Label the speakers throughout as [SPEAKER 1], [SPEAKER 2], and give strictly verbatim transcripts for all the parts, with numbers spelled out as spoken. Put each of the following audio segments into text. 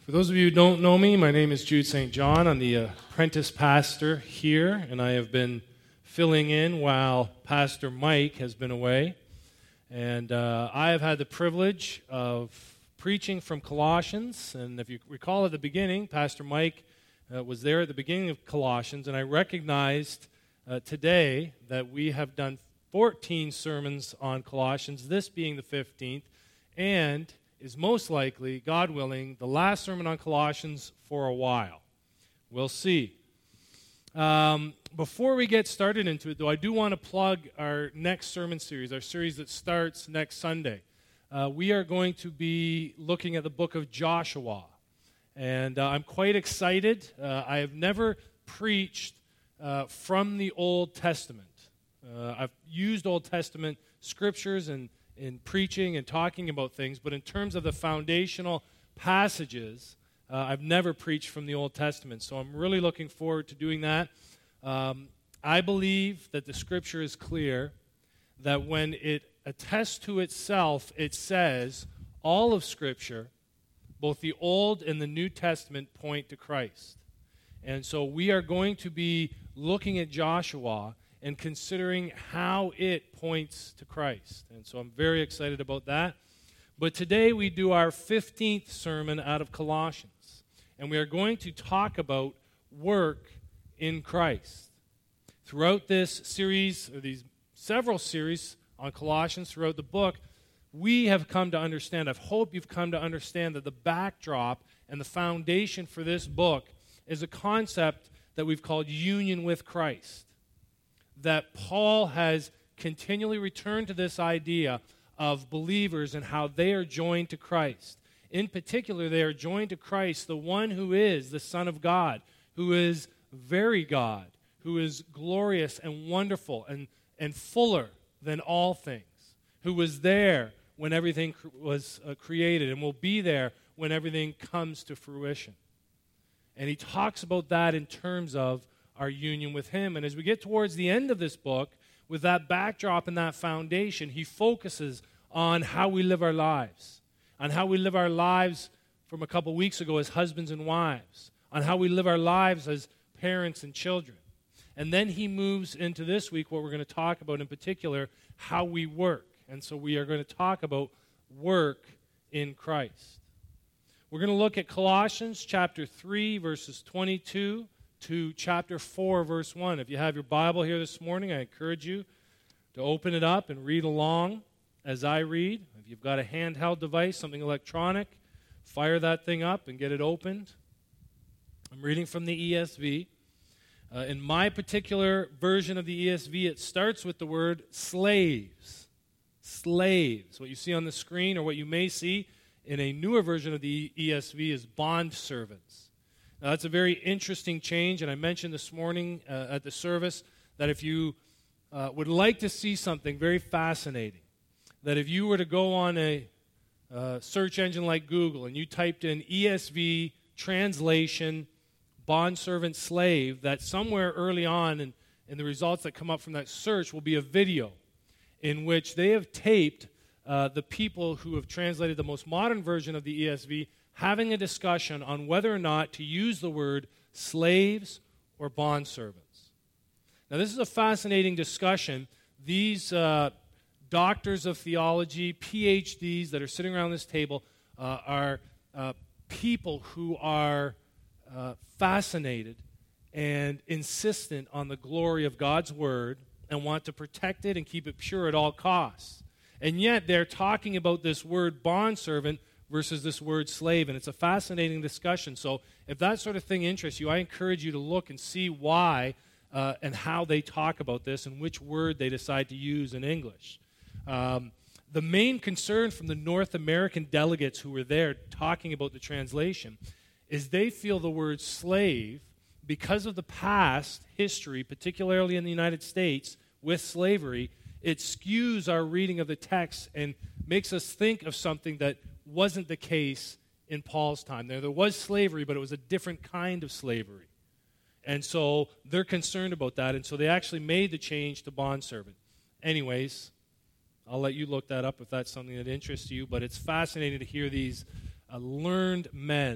[SPEAKER 1] For those of you who don't know me, my name is Jude Saint John. I'm the apprentice pastor here, and I have been filling in while Pastor Mike has been away. And uh, I have had the privilege of preaching from Colossians. And if you recall at the beginning, Pastor Mike uh, was there at the beginning of Colossians, and I recognized uh, today that we have done fourteen sermons on Colossians, this being the fifteenth, and is most likely, God willing, the last sermon on Colossians for a while. We'll see. Um, before we get started into it, though, I do want to plug our next sermon series, our series that starts next Sunday. Uh, we are going to be looking at the book of Joshua, and uh, I'm quite excited. Uh, I have never preached uh, from the Old Testament. Uh, I've used Old Testament scriptures and in preaching and talking about things, but in terms of the foundational passages, uh, I've never preached from the Old Testament, so I'm really looking forward to doing that. Um, I believe that the Scripture is clear, that when it attests to itself, it says all of Scripture, both the Old and the New Testament, point to Christ. And so we are going to be looking at Joshua and considering how it points to Christ. And so I'm very excited about that. But today we do our fifteenth sermon out of Colossians. And we are going to talk about work in Christ. Throughout this series, or these several series on Colossians throughout the book, we have come to understand, I hope you've come to understand, that the backdrop and the foundation for this book is a concept that we've called union with Christ. That Paul has continually returned to this idea of believers and how they are joined to Christ. In particular, they are joined to Christ, the one who is the Son of God, who is very God, who is glorious and wonderful and, and fuller than all things, who was there when everything cr- was uh, created and will be there when everything comes to fruition. And he talks about that in terms of our union with him. And as we get towards the end of this book, with that backdrop and that foundation, he focuses on how we live our lives, on how we live our lives from a couple weeks ago as husbands and wives, on how we live our lives as parents and children. And then he moves into this week, what we're going to talk about in particular, how we work. And so we are going to talk about work in Christ. We're going to look at Colossians chapter three, verses twenty-two to chapter four, verse one. If you have your Bible here this morning, I encourage you to open it up and read along as I read. If you've got a handheld device, something electronic, fire that thing up and get it opened. I'm reading from the E S V. Uh, in my particular version of the E S V, it starts with the word slaves. Slaves. What you see on the screen, or what you may see in a newer version of the E S V, is bond servants. Now, that's a very interesting change, and I mentioned this morning uh, at the service that if you uh, would like to see something very fascinating, that if you were to go on a uh, search engine like Google and you typed in E S V translation bondservant slave, that somewhere early on in, in the results that come up from that search will be a video in which they have taped uh, the people who have translated the most modern version of the E S V having a discussion on whether or not to use the word slaves or bondservants. Now, this is a fascinating discussion. These uh, doctors of theology, P H Ds that are sitting around this table uh, are uh, people who are uh, fascinated and insistent on the glory of God's Word and want to protect it and keep it pure at all costs. And yet, they're talking about this word bondservant versus this word slave, and it's a fascinating discussion. So if that sort of thing interests you, I encourage you to look and see why uh, and how they talk about this and which word they decide to use in English. Um, the main concern from the North American delegates who were there talking about the translation is they feel the word slave, because of the past history, particularly in the United States, with slavery, it skews our reading of the text and makes us think of something that wasn't the case in Paul's time. There, there was slavery, but it was a different kind of slavery. And so they're concerned about that, and so they actually made the change to bondservant. Anyways, I'll let you look that up if that's something that interests you, but it's fascinating to hear these uh, learned men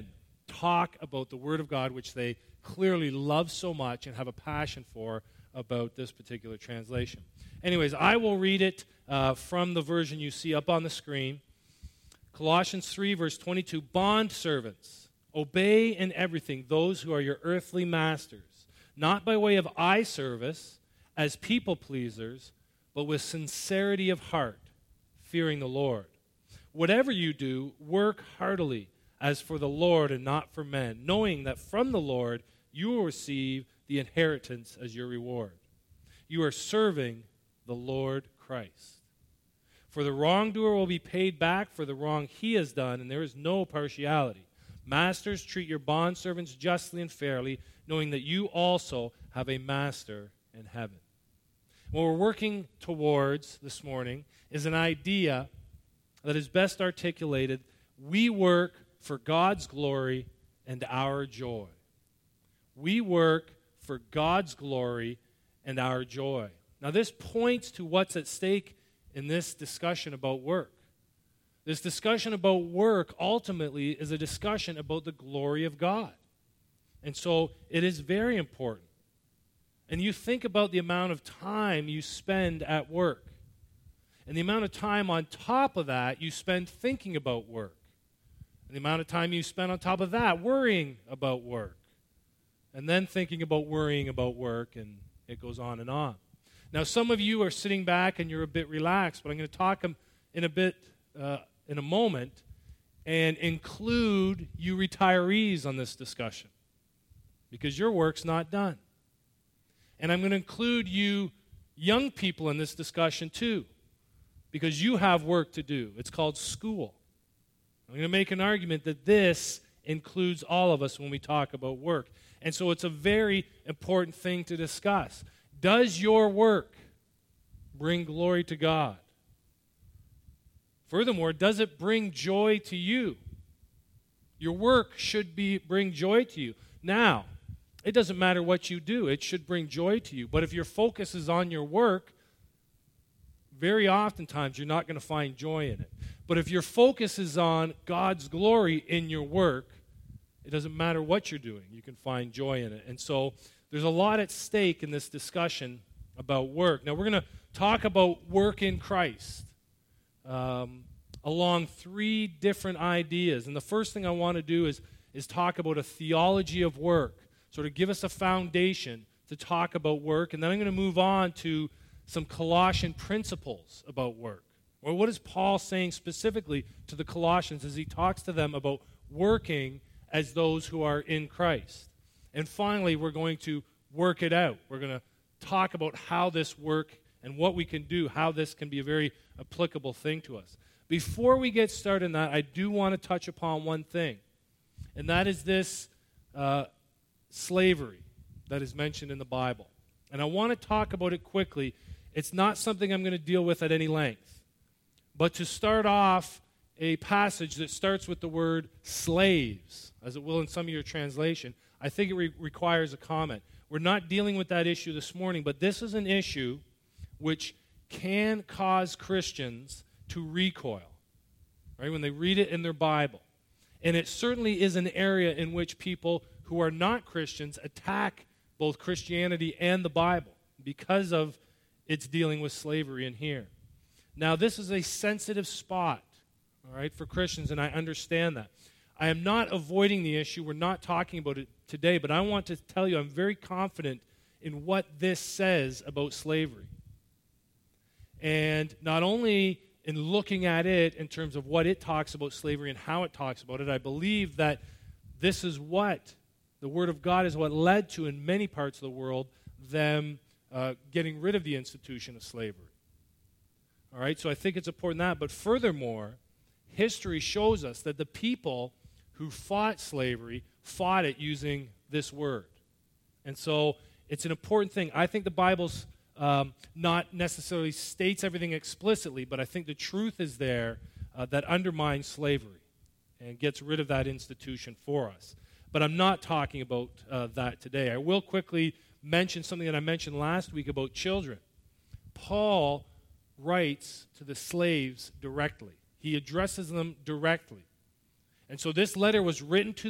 [SPEAKER 1] talk about the Word of God, which they clearly love so much and have a passion for about this particular translation. Anyways, I will read it uh, from the version you see up on the screen. Colossians three, verse twenty-two, "Bond servants, obey in everything those who are your earthly masters, not by way of eye service as people pleasers, but with sincerity of heart, fearing the Lord. Whatever you do, work heartily as for the Lord and not for men, knowing that from the Lord you will receive the inheritance as your reward. You are serving the Lord Christ. For the wrongdoer will be paid back for the wrong he has done, and there is no partiality. Masters, treat your bondservants justly and fairly, knowing that you also have a master in heaven." What we're working towards this morning is an idea that is best articulated. We work for God's glory and our joy. We work for God's glory and our joy. Now, this points to what's at stake in this discussion about work. This discussion about work ultimately is a discussion about the glory of God. And so it is very important. And you think about the amount of time you spend at work, and the amount of time on top of that you spend thinking about work, and the amount of time you spend on top of that worrying about work, and then thinking about worrying about work, and it goes on and on. Now, some of you are sitting back and you're a bit relaxed, but I'm going to talk in a bit uh, in a moment and include you retirees on this discussion, because your work's not done. And I'm going to include you young people in this discussion too, because you have work to do. It's called school. I'm going to make an argument that this includes all of us when we talk about work. And so it's a very important thing to discuss. Does your work bring glory to God? Furthermore, does it bring joy to you? Your work should be bring joy to you. Now, it doesn't matter what you do. It should bring joy to you. But if your focus is on your work, very oftentimes you're not going to find joy in it. But if your focus is on God's glory in your work, it doesn't matter what you're doing. You can find joy in it. And so there's a lot at stake in this discussion about work. Now, we're going to talk about work in Christ um, along three different ideas. And the first thing I want to do is, is talk about a theology of work, sort of give us a foundation to talk about work. And then I'm going to move on to some Colossian principles about work. Or what is Paul saying specifically to the Colossians as he talks to them about working as those who are in Christ? And finally, we're going to work it out. We're going to talk about how this work and what we can do, how this can be a very applicable thing to us. Before we get started on that, I do want to touch upon one thing, and that is this uh, slavery that is mentioned in the Bible. And I want to talk about it quickly. It's not something I'm going to deal with at any length. But to start off a passage that starts with the word slaves, as it will in some of your translation, I think it re- requires a comment. We're not dealing with that issue this morning, but this is an issue which can cause Christians to recoil, right, when they read it in their Bible. And it certainly is an area in which people who are not Christians attack both Christianity and the Bible because of its dealing with slavery in here. Now, this is a sensitive spot, all right, for Christians, and I understand that. I am not avoiding the issue. We're not talking about it today, but I want to tell you I'm very confident in what this says about slavery. And not only in looking at it in terms of what it talks about slavery and how it talks about it, I believe that this is what the Word of God is what led to, in many parts of the world, them uh, getting rid of the institution of slavery. All right, so I think it's important that. But furthermore, history shows us that the people who fought slavery fought it using this word. And so it's an important thing. I think the Bible's um, not necessarily states everything explicitly, but I think the truth is there uh, that undermines slavery and gets rid of that institution for us. But I'm not talking about uh, that today. I will quickly mention something that I mentioned last week about children. Paul writes to the slaves directly. He addresses them directly. And so this letter was written to the,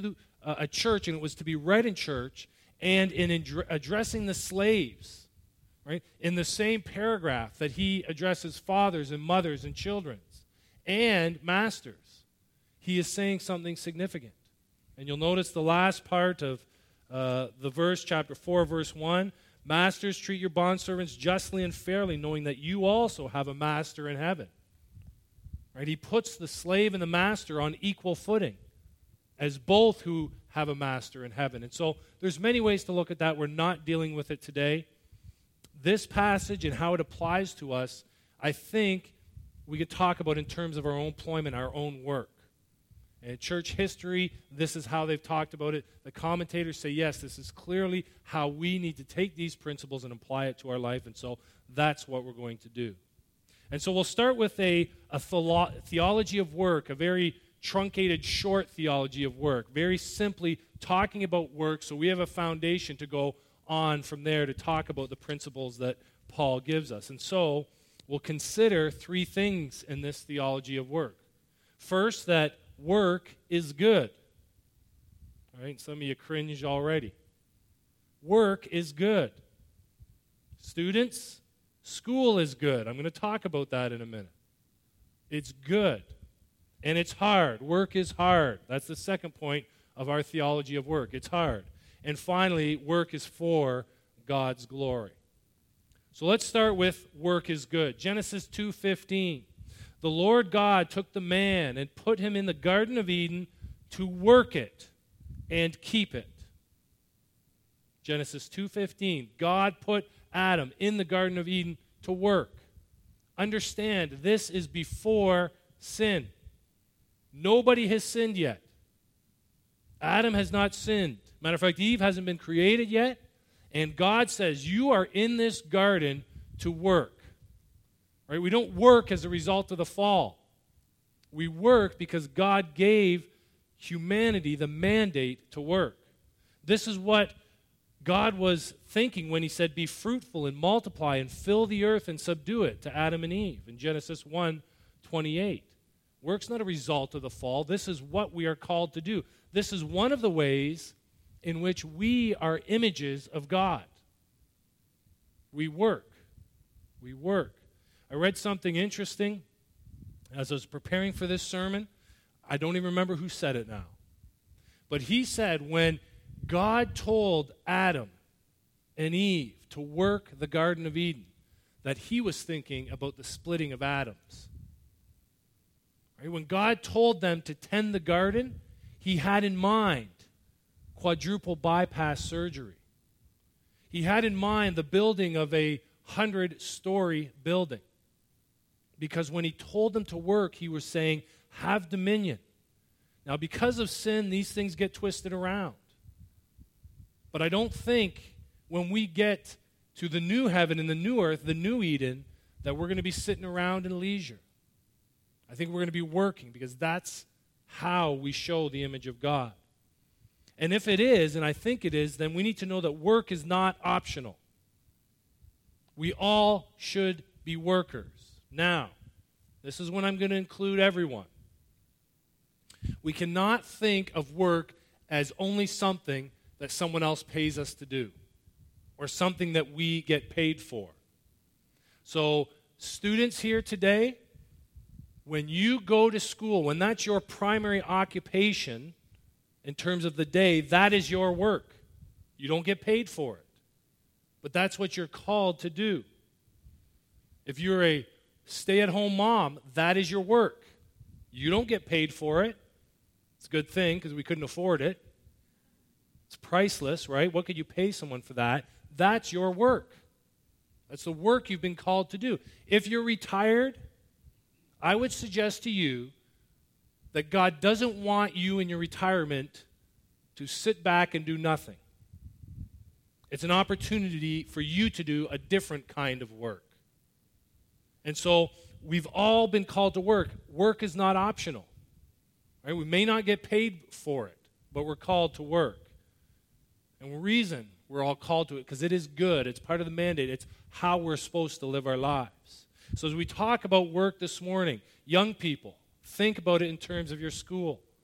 [SPEAKER 1] uh, a church, and it was to be read in church, and in ad- addressing the slaves, right, in the same paragraph that he addresses fathers and mothers and children and masters, he is saying something significant. And you'll notice the last part of uh, the verse, chapter four, verse one, masters, treat your bondservants justly and fairly, knowing that you also have a master in heaven. Right? He puts the slave and the master on equal footing as both who have a master in heaven. And so there's many ways to look at that. We're not dealing with it today. This passage and how it applies to us, I think we could talk about in terms of our own employment, our own work. And in church history, this is how they've talked about it. The commentators say, yes, this is clearly how we need to take these principles and apply it to our life. And so that's what we're going to do. And so we'll start with a, a theolo- theology of work, a very truncated, short theology of work, very simply talking about work so we have a foundation to go on from there to talk about the principles that Paul gives us. And so we'll consider three things in this theology of work. First, that work is good. All right, some of you cringe already. Work is good. Students, school is good. I'm going to talk about that in a minute. It's good. And it's hard. Work is hard. That's the second point of our theology of work. It's hard. And finally, work is for God's glory. So let's start with work is good. Genesis two fifteen. The Lord God took the man and put him in the Garden of Eden to work it and keep it. Genesis two fifteen. God put Adam in the Garden of Eden to work. Understand, this is before sin. Nobody has sinned yet. Adam has not sinned. Matter of fact, Eve hasn't been created yet. And God says, you are in this garden to work. Right? We don't work as a result of the fall. We work because God gave humanity the mandate to work. This is what God was thinking when he said, be fruitful and multiply and fill the earth and subdue it to Adam and Eve in Genesis one twenty-eight. Work's not a result of the fall. This is what we are called to do. This is one of the ways in which we are images of God. We work. We work. I read something interesting as I was preparing for this sermon. I don't even remember who said it now. But he said when God told Adam and Eve to work the Garden of Eden, that he was thinking about the splitting of atoms. Right? When God told them to tend the garden, he had in mind quadruple bypass surgery. He had in mind the building of a hundred-story building. Because when he told them to work, he was saying, have dominion. Now, because of sin, these things get twisted around. But I don't think when we get to the new heaven and the new earth, the new Eden, that we're going to be sitting around in leisure. I think we're going to be working because that's how we show the image of God. And if it is, and I think it is, then we need to know that work is not optional. We all should be workers. Now, this is when I'm going to include everyone. We cannot think of work as only something that someone else pays us to do or something that we get paid for. So, students here today, when you go to school, when that's your primary occupation in terms of the day, that is your work. You don't get paid for it. But that's what you're called to do. If you're a stay-at-home mom, that is your work. You don't get paid for it. It's a good thing because we couldn't afford it. It's priceless, right? What could you pay someone for that? That's your work. That's the work you've been called to do. If you're retired, I would suggest to you that God doesn't want you in your retirement to sit back and do nothing. It's an opportunity for you to do a different kind of work. And so we've all been called to work. Work is not optional. Right? We may not get paid for it, but we're called to work. And the reason we're all called to it, because it is good. It's part of the mandate. It's how we're supposed to live our lives. So as we talk about work this morning, young people, think about it in terms of your school.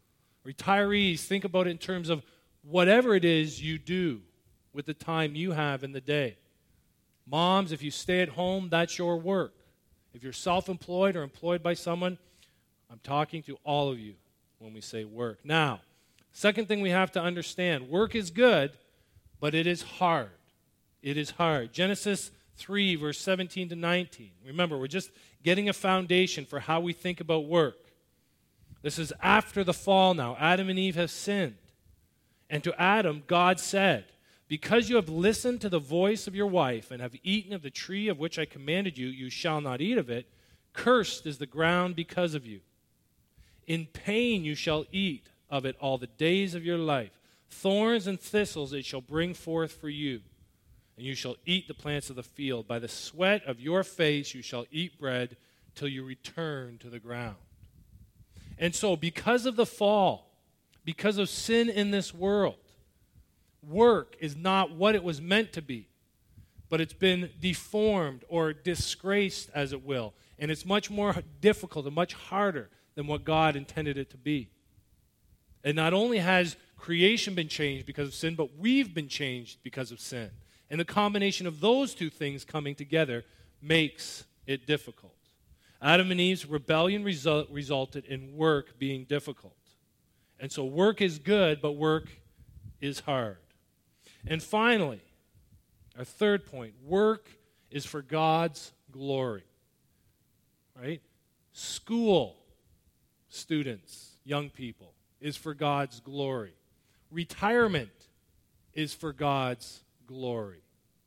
[SPEAKER 1] Retirees, think about it in terms of whatever it is you do with the time you have in the day. Moms, if you stay at home, that's your work. If you're self-employed or employed by someone, I'm talking to all of you when we say work. Now, second thing we have to understand, work is good, but it is hard. It is hard. Genesis three, verse seventeen to nineteen. Remember, we're just getting a foundation for how we think about work. This is after the fall now. Adam and Eve have sinned. And to Adam, God said, because you have listened to the voice of your wife and have eaten of the tree of which I commanded you, you shall not eat of it. Cursed is the ground because of you. In pain you shall eat of it all the days of your life. Thorns and thistles it shall bring forth for you. And you shall eat the plants of the field. By the sweat of your face you shall eat bread till you return to the ground. And so, because of the fall, because of sin in this world, work is not what it was meant to be, but it's been deformed or disgraced, as it will. And it's much more difficult and much harder than what God intended it to be. And not only has creation been changed because of sin, but we've been changed because of sin. And the combination of those two things coming together makes it difficult. Adam and Eve's rebellion result, resulted in work being difficult. And so work is good, but work is hard. And finally, our third point, work is for God's glory. Right? School, students, young people, is for God's glory. Retirement is for God's glory.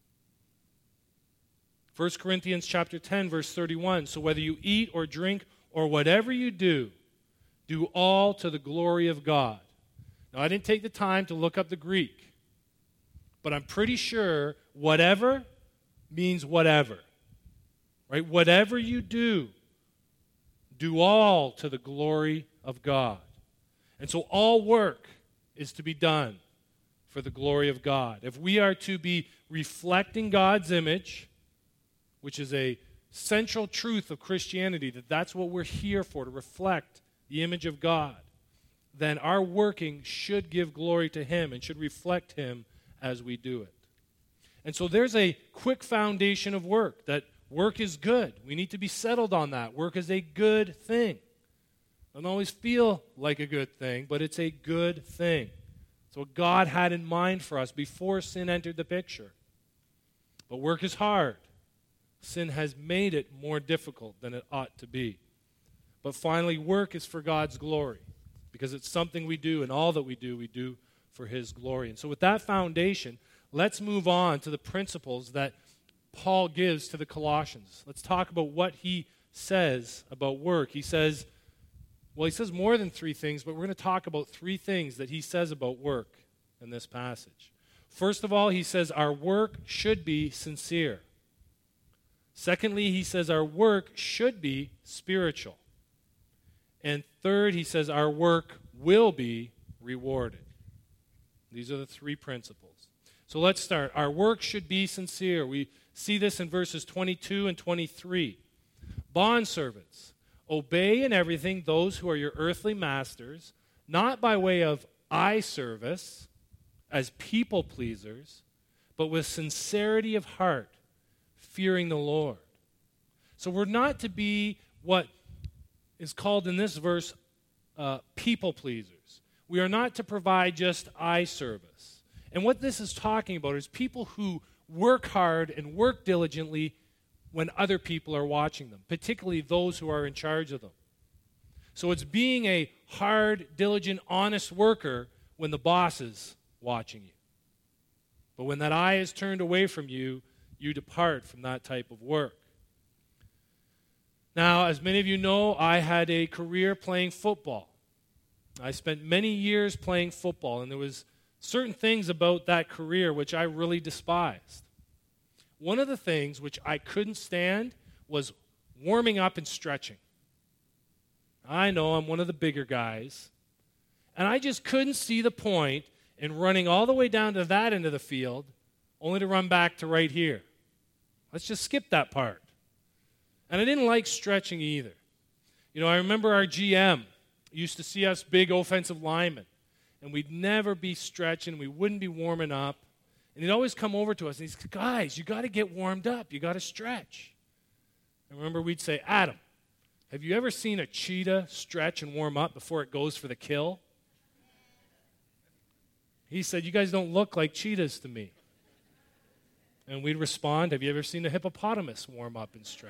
[SPEAKER 1] First Corinthians chapter ten, verse thirty-one, so whether you eat or drink or whatever you do, do all to the glory of God. Now, I didn't take the time to look up the Greek, but I'm pretty sure whatever means whatever. Right? Whatever you do, do all to the glory of God. And so all work is to be done for the glory of God. If we are to be reflecting God's image, which is a central truth of Christianity, that that's what we're here for, to reflect the image of God, then our working should give glory to Him and should reflect Him as we do it. And so there's a quick foundation of work, that work is good. We need to be settled on that. Work is a good thing. Doesn't always feel like a good thing, but it's a good thing. It's what God had in mind for us before sin entered the picture. But work is hard. Sin has made it more difficult than it ought to be. But finally, work is for God's glory, because it's something we do, and all that we do, we do for His glory. And so with that foundation, let's move on to the principles that Paul gives to the Colossians. Let's talk about what he says about work. He says, well, he says more than three things, but we're going to talk about three things that he says about work in this passage. First of all, he says our work should be sincere. Secondly, he says our work should be spiritual. And third, he says our work will be rewarded. These are the three principles. So let's start. Our work should be sincere. We see this in verses twenty-two and twenty-three. Bondservants, obey in everything those who are your earthly masters, not by way of eye service, as people pleasers, but with sincerity of heart, fearing the Lord. So we're not to be what is called in this verse uh, people pleasers. We are not to provide just eye service. And what this is talking about is people who work hard and work diligently when other people are watching them, particularly those who are in charge of them. So it's being a hard, diligent, honest worker when the boss is watching you. But when that eye is turned away from you, you depart from that type of work. Now, as many of you know, I had a career playing football. I spent many years playing football, and there was certain things about that career which I really despised. One of the things which I couldn't stand was warming up and stretching. I know I'm one of the bigger guys, and I just couldn't see the point in running all the way down to that end of the field only to run back to right here. Let's just skip that part. And I didn't like stretching either. You know, I remember our G M. used to see us big offensive linemen, and we'd never be stretching, we wouldn't be warming up, and he'd always come over to us, and he'd say, guys, you got to get warmed up, you got to stretch. And remember, we'd say, Adam, have you ever seen a cheetah stretch and warm up before it goes for the kill? He said, you guys don't look like cheetahs to me. And we'd respond, have you ever seen a hippopotamus warm up and stretch?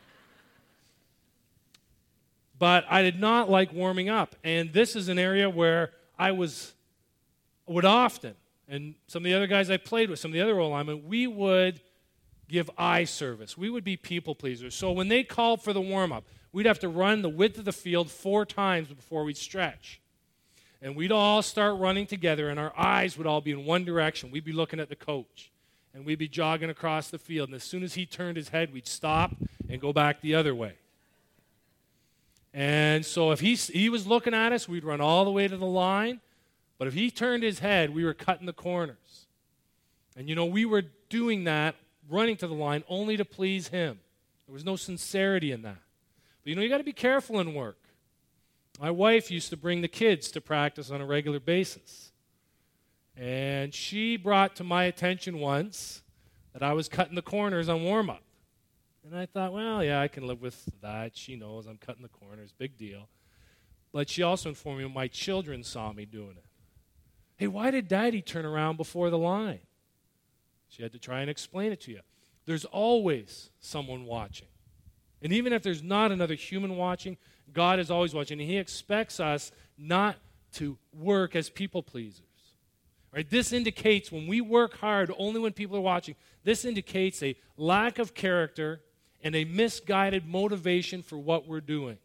[SPEAKER 1] But I did not like warming up. And this is an area where I was, would often, and some of the other guys I played with, some of the other O-linemen, we would give eye service. We would be people pleasers. So when they called for the warm-up, we'd have to run the width of the field four times before we'd stretch. And we'd all start running together, and our eyes would all be in one direction. We'd be looking at the coach, and we'd be jogging across the field. And as soon as he turned his head, we'd stop and go back the other way. And so if he, he was looking at us, we'd run all the way to the line. But if he turned his head, we were cutting the corners. And, you know, we were doing that, running to the line, only to please him. There was no sincerity in that. But, you know, you got to be careful in work. My wife used to bring the kids to practice on a regular basis. And she brought to my attention once that I was cutting the corners on warm-up. And I thought, well, yeah, I can live with that. She knows I'm cutting the corners. Big deal. But she also informed me my children saw me doing it. Hey, why did Daddy turn around before the line? She had to try and explain it to you. There's always someone watching. And even if there's not another human watching, God is always watching. And he expects us not to work as people pleasers. Right? This indicates when we work hard only when people are watching, this indicates a lack of character and a misguided motivation for what we're doing.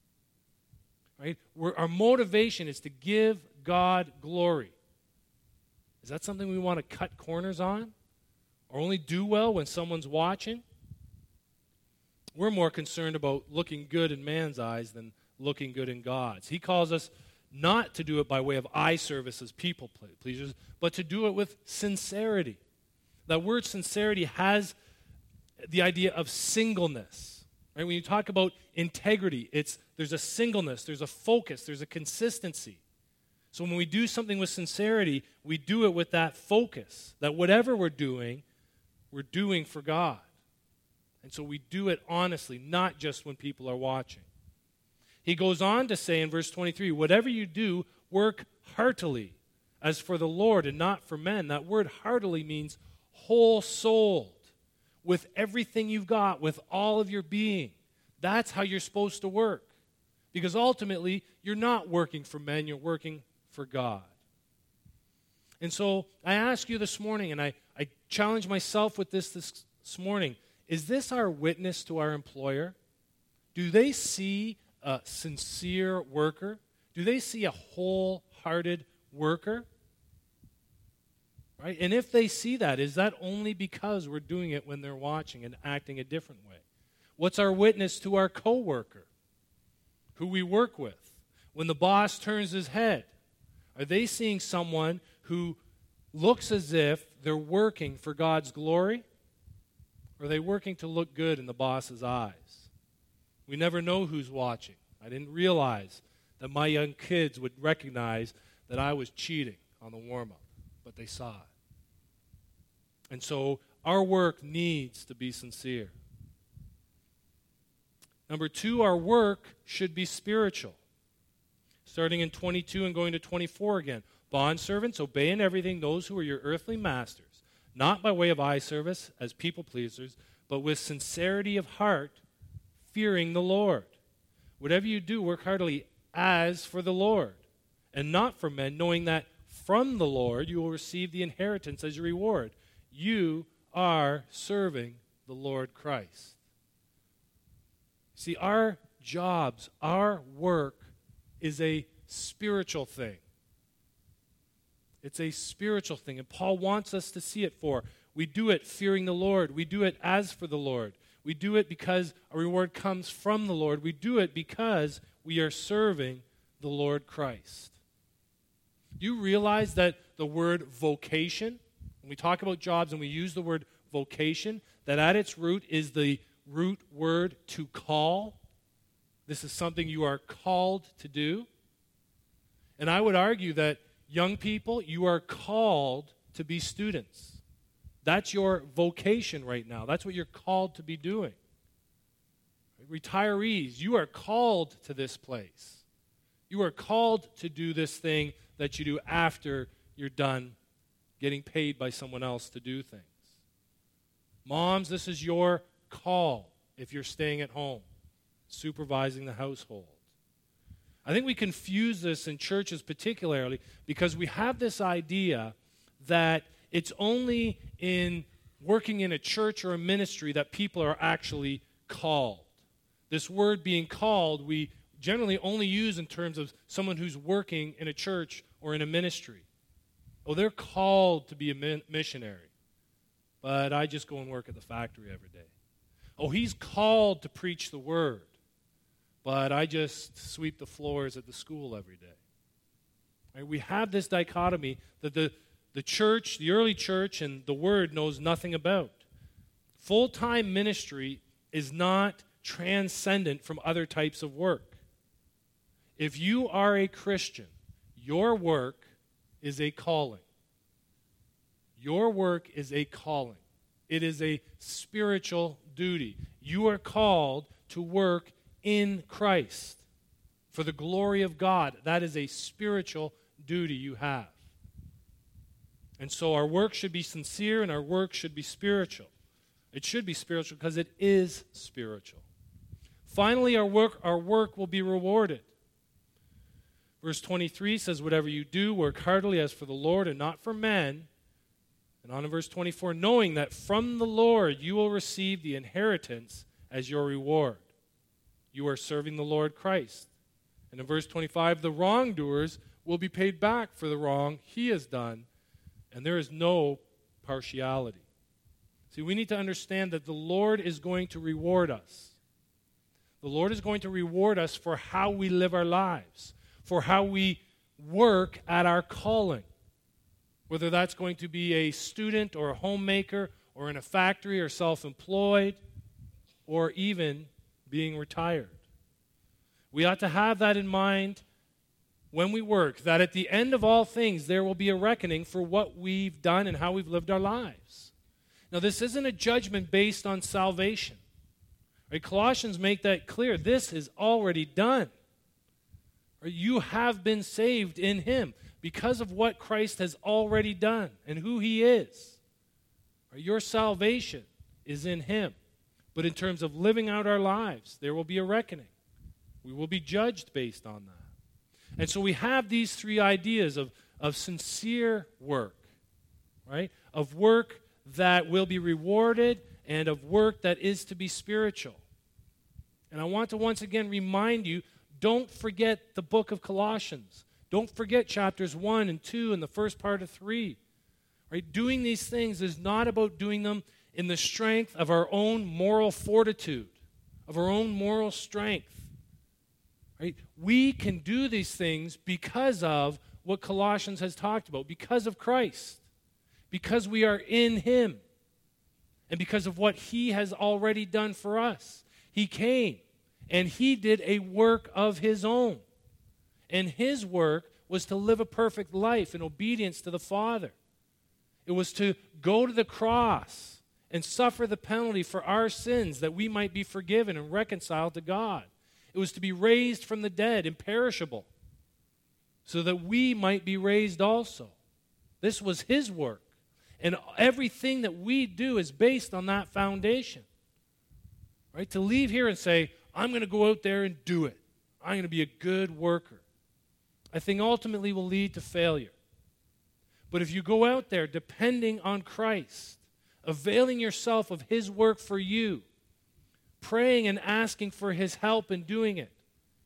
[SPEAKER 1] Right? We're, our motivation is to give God glory. Is that something we want to cut corners on? Or only do well when someone's watching? We're more concerned about looking good in man's eyes than looking good in God's. He calls us not to do it by way of eye service as people pleasers, but to do it with sincerity. That word sincerity has the idea of singleness. Right? When you talk about integrity, it's there's a singleness, there's a focus, there's a consistency. So when we do something with sincerity, we do it with that focus, that whatever we're doing, we're doing for God. And so we do it honestly, not just when people are watching. He goes on to say in verse twenty-three, whatever you do, work heartily, as for the Lord and not for men. That word heartily means whole-souled, with everything you've got, with all of your being. That's how you're supposed to work. Because ultimately, you're not working for men, you're working for God. And so I ask you this morning, and I, I challenge myself with this, this this morning, is this our witness to our employer? Do they see a sincere worker? Do they see a wholehearted worker? Right? And if they see that, is that only because we're doing it when they're watching and acting a different way? What's our witness to our coworker who we work with? When the boss turns his head, are they seeing someone who looks as if they're working for God's glory? Or are they working to look good in the boss's eyes? We never know who's watching. I didn't realize that my young kids would recognize that I was cheating on the warm-up, but they saw it. And so our work needs to be sincere. Number two, our work should be spiritual. Starting in twenty-two and going to twenty-four again. Bondservants, obey in everything those who are your earthly masters, not by way of eye service as people pleasers, but with sincerity of heart, fearing the Lord. Whatever you do, work heartily as for the Lord, and not for men, knowing that from the Lord you will receive the inheritance as your reward. You are serving the Lord Christ. See, our jobs, our work is a spiritual thing. It's a spiritual thing, and Paul wants us to see it for. We do it fearing the Lord. We do it as for the Lord. We do it because a reward comes from the Lord. We do it because we are serving the Lord Christ. Do you realize that the word vocation, when we talk about jobs and we use the word vocation, that at its root is the root word to call? This is something you are called to do. And I would argue that young people, you are called to be students. That's your vocation right now. That's what you're called to be doing. Retirees, you are called to this place. You are called to do this thing that you do after you're done getting paid by someone else to do things. Moms, this is your call if you're staying at home, supervising the household. I think we confuse this in churches particularly because we have this idea that it's only in working in a church or a ministry that people are actually called. This word being called, we generally only use in terms of someone who's working in a church or in a ministry. Oh, they're called to be a missionary, but I just go and work at the factory every day. Oh, he's called to preach the word, but I just sweep the floors at the school every day. Right? We have this dichotomy that the, the church, the early church, and the word knows nothing about. Full-time ministry is not transcendent from other types of work. If you are a Christian, your work is a calling. Your work is a calling. It is a spiritual duty. You are called to work in Christ for the glory of God. That is a spiritual duty you have. And so our work should be sincere and our work should be spiritual. It should be spiritual because it is spiritual. Finally, our work, our work will be rewarded. Verse twenty-three says, whatever you do, work heartily as for the Lord and not for men. And on in verse twenty-four, knowing that from the Lord you will receive the inheritance as your reward. You are serving the Lord Christ. And in verse twenty-five, the wrongdoers will be paid back for the wrong he has done, and there is no partiality. See, we need to understand that the Lord is going to reward us. The Lord is going to reward us for how we live our lives, for how we work at our calling. Whether that's going to be a student or a homemaker or in a factory or self-employed or even being retired. We ought to have that in mind when we work, that at the end of all things there will be a reckoning for what we've done and how we've lived our lives. Now, this isn't a judgment based on salvation. Right? Colossians make that clear. This is already done. Right? You have been saved in Him because of what Christ has already done and who He is. Right? Your salvation is in Him. But in terms of living out our lives, there will be a reckoning. We will be judged based on that. And so we have these three ideas of, of sincere work, right? Of work that will be rewarded and of work that is to be spiritual. And I want to once again remind you, don't forget the book of Colossians. Don't forget chapters one and two and the first part of three. Right? Doing these things is not about doing them in the strength of our own moral fortitude, of our own moral strength. Right? We can do these things because of what Colossians has talked about, because of Christ, because we are in Him, and because of what He has already done for us. He came, and He did a work of His own. And His work was to live a perfect life in obedience to the Father. It was to go to the cross and suffer the penalty for our sins that we might be forgiven and reconciled to God. It was to be raised from the dead, imperishable, so that we might be raised also. This was His work. And everything that we do is based on that foundation. Right? To leave here and say, I'm going to go out there and do it. I'm going to be a good worker. I think ultimately will lead to failure. But if you go out there depending on Christ, availing yourself of His work for you, praying and asking for His help in doing it,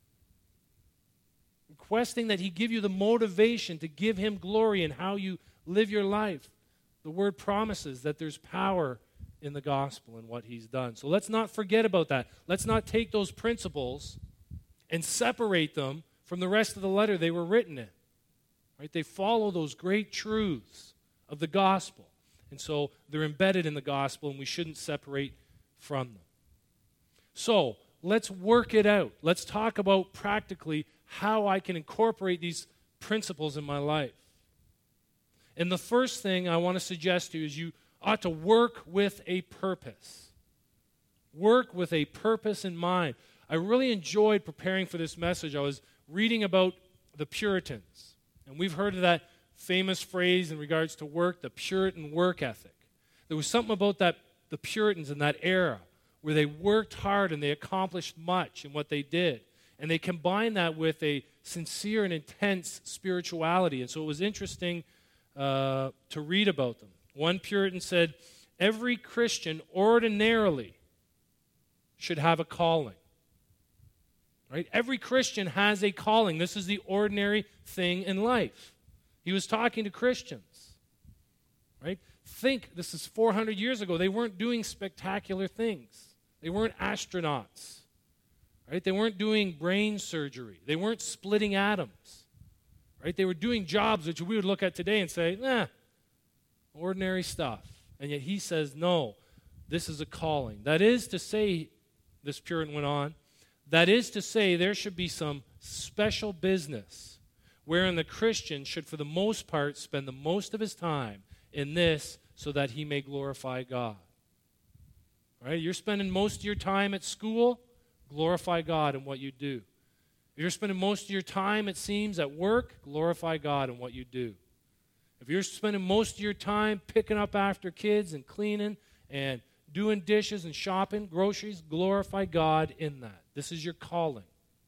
[SPEAKER 1] requesting that He give you the motivation to give Him glory in how you live your life, the Word promises that there's power in the gospel and what He's done. So let's not forget about that. Let's not take those principles and separate them from the rest of the letter they were written in. Right? They follow those great truths of the gospel. And so they're embedded in the gospel, and we shouldn't separate from them. So let's work it out. Let's talk about practically how I can incorporate these principles in my life. And the first thing I want to suggest to you is you ought to work with a purpose. Work with a purpose in mind. I really enjoyed preparing for this message. I was reading about the Puritans. And we've heard of that famous phrase in regards to work, the Puritan work ethic. There was something about that, the Puritans in that era, where they worked hard and they accomplished much in what they did. And they combined that with a sincere and intense spirituality. And so it was interesting uh, to read about them. One Puritan said, every Christian ordinarily should have a calling. Right? Every Christian has a calling. This is the ordinary thing in life. He was talking to Christians. Right? Think, this is four hundred years ago. They weren't doing spectacular things. They weren't astronauts. Right? They weren't doing brain surgery. They weren't splitting atoms. Right? They were doing jobs which we would look at today and say, nah, ordinary stuff. And yet he says, no, this is a calling. That is to say, this Puritan went on, that is to say there should be some special business wherein the Christian should, for the most part, spend the most of his time in this so that he may glorify God. Right? You're spending most of your time at school, glorify God in what you do. If you're spending most of your time, it seems, at work, glorify God in what you do. If you're spending most of your time picking up after kids and cleaning and doing dishes and shopping, groceries, glorify God in that. This is your calling.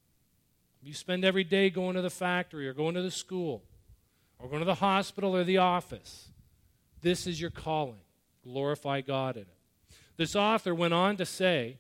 [SPEAKER 1] If you spend every day going to the factory or going to the school or going to the hospital or the office, this is your calling. Glorify God in it. This author went on to say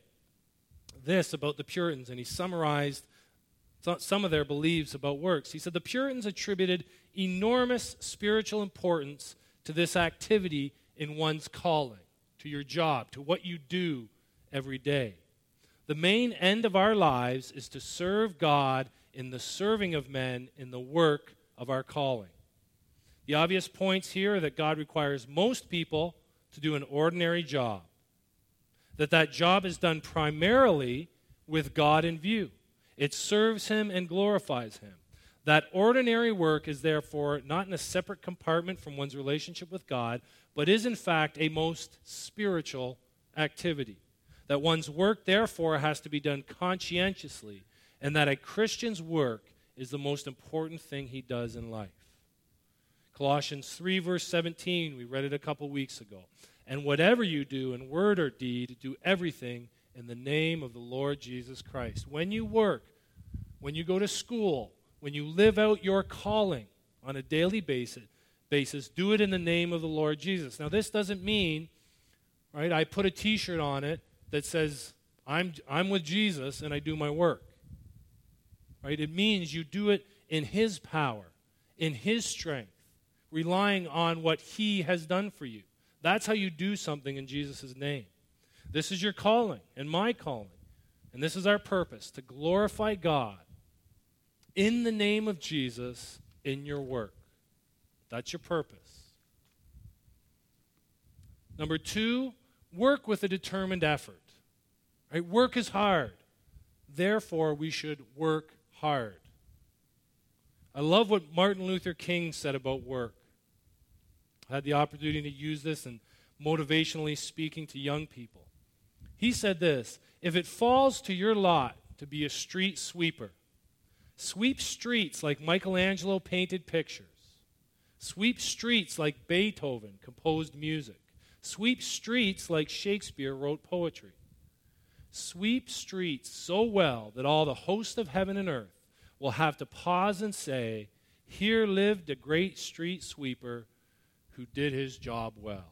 [SPEAKER 1] this about the Puritans, and he summarized some of their beliefs about works. He said, the Puritans attributed enormous spiritual importance to this activity in one's calling, to your job, to what you do every day. The main end of our lives is to serve God in the serving of men in the work of our calling. The obvious points here are that God requires most people to do an ordinary job, that that job is done primarily with God in view. It serves Him and glorifies Him. That ordinary work is therefore not in a separate compartment from one's relationship with God, but is in fact a most spiritual activity. That one's work therefore has to be done conscientiously, and that a Christian's work is the most important thing he does in life. Colossians three, verse seventeen, we read it a couple weeks ago. And whatever you do in word or deed, do everything in the name of the Lord Jesus Christ. When you work, when you go to school, when you live out your calling on a daily basis, basis, do it in the name of the Lord Jesus. Now, this doesn't mean, right, I put a T-shirt on it that says, I'm, I'm with Jesus and I do my work. Right? It means you do it in His power, in His strength, relying on what He has done for you. That's how you do something in Jesus' name. This is your calling and my calling. And this is our purpose, to glorify God in the name of Jesus in your work. That's your purpose. Number two, work with a determined effort. Right? Work is hard. Therefore, we should work hard. I love what Martin Luther King said about work. I had the opportunity to use this in motivationally speaking to young people. He said this, if it falls to your lot to be a street sweeper, sweep streets like Michelangelo painted pictures. Sweep streets like Beethoven composed music. Sweep streets like Shakespeare wrote poetry. Sweep streets so well that all the host of heaven and earth will have to pause and say, here lived a great street sweeper who did his job well.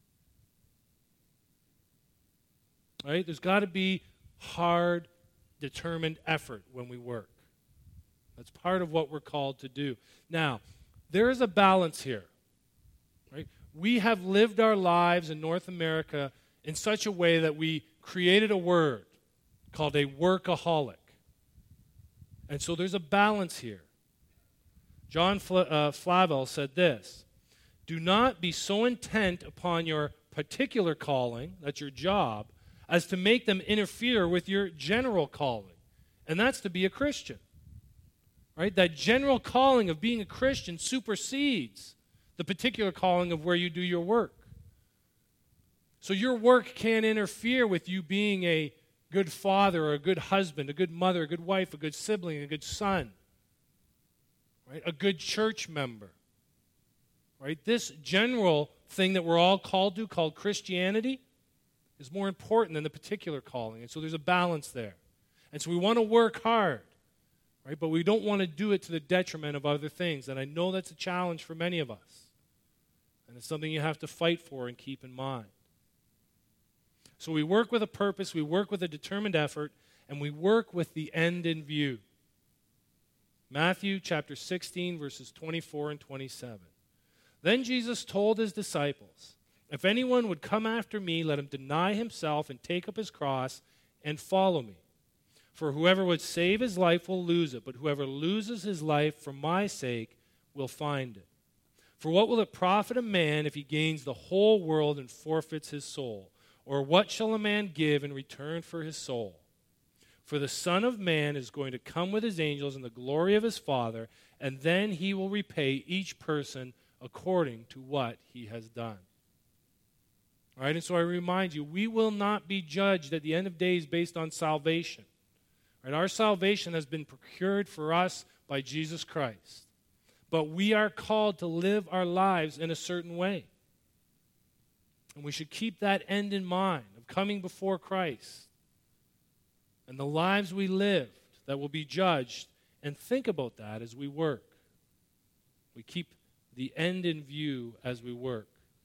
[SPEAKER 1] Right? There's got to be hard, determined effort when we work. That's part of what we're called to do. Now, there is a balance here. Right? We have lived our lives in North America in such a way that we created a word called a workaholic. And so there's a balance here. John Fla- uh, Flavel said this, do not be so intent upon your particular calling, that's your job, as to make them interfere with your general calling. And that's to be a Christian. Right? That general calling of being a Christian supersedes the particular calling of where you do your work. So your work can't interfere with you being a good father or a good husband, a good mother, a good wife, a good sibling, a good son, right? A good church member. Right? This general thing that we're all called to, called Christianity, is more important than the particular calling. And so there's a balance there. And so we want to work hard, right? But we don't want to do it to the detriment of other things. And I know that's a challenge for many of us. And it's something you have to fight for and keep in mind. So we work with a purpose, we work with a determined effort, and we work with the end in view. Matthew chapter sixteen, verses twenty-four and twenty-seven. Then Jesus told his disciples, "If anyone would come after me, let him deny himself and take up his cross and follow me. For whoever would save his life will lose it, but whoever loses his life for my sake will find it. For what will it profit a man if he gains the whole world and forfeits his soul? Or what shall a man give in return for his soul? For the Son of Man is going to come with his angels in the glory of his Father, and then he will repay each person according to what he has done." All right, and so I remind you, we will not be judged at the end of days based on salvation. Right? Our salvation has been procured for us by Jesus Christ. But we are called to live our lives in a certain way. And we should keep that end in mind of coming before Christ and the lives we lived that will be judged, and think about that as we work. We keep the end in view as we work.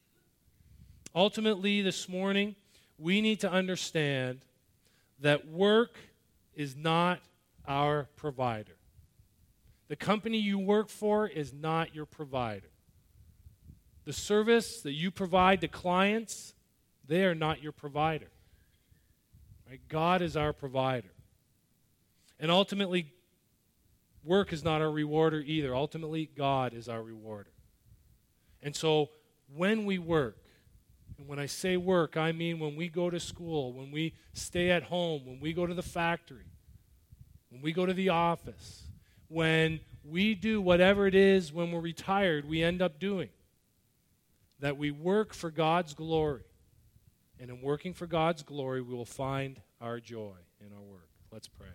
[SPEAKER 1] Ultimately, this morning, we need to understand that work is not our provider. The company you work for is not your provider. The service that you provide to clients, they are not your provider. Right? God is our provider. And ultimately, work is not our rewarder either. Ultimately, God is our rewarder. And so, when we work, and when I say work, I mean when we go to school, when we stay at home, when we go to the factory, when we go to the office, when we do whatever it is when we're retired we end up doing, that we work for God's glory. And in working for God's glory, we will find our joy in our work. Let's pray.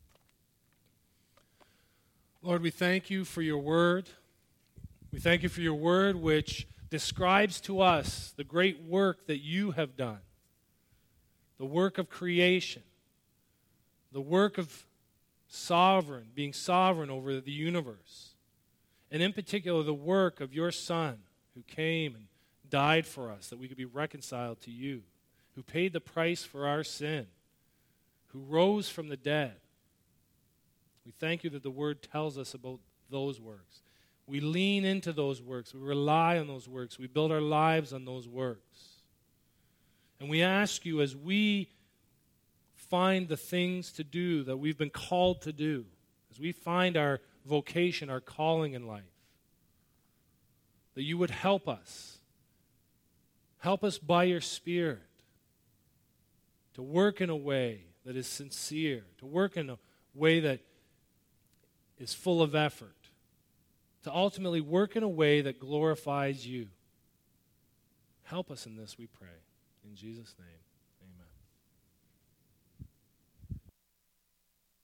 [SPEAKER 1] Lord, we thank you for your word. We thank you for your word which describes to us the great work that you have done, the work of creation, the work of sovereign, being sovereign over the universe, and in particular the work of your Son who came and died for us that we could be reconciled to you, who paid the price for our sin, who rose from the dead. We thank you that the word tells us about those works. We lean into those works. We rely on those works. We build our lives on those works. And we ask you, as we find the things to do that we've been called to do, as we find our vocation, our calling in life, that you would help us. Help us by your Spirit to work in a way that is sincere, to work in a way that is full of effort, to ultimately work in a way that glorifies you. Help us in this, we pray. In Jesus' name.